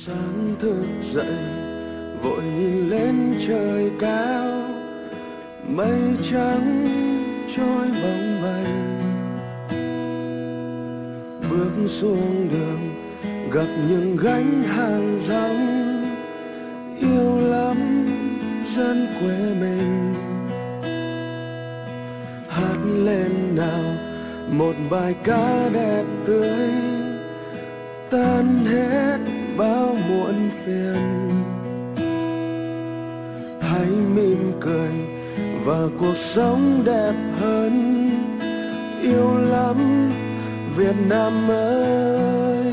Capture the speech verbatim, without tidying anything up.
Sáng thức dậy vội nhìn lên trời cao, mây trắng trôi bồng bềnh. Bước xuống đường gặp những gánh hàng rong, yêu lắm dân quê mình. Hát lên nào một bài ca đẹp tươi, tan hết bao muộn phiền. Hãy mỉm cười và cuộc sống đẹp hơn, yêu lắm Việt Nam ơi.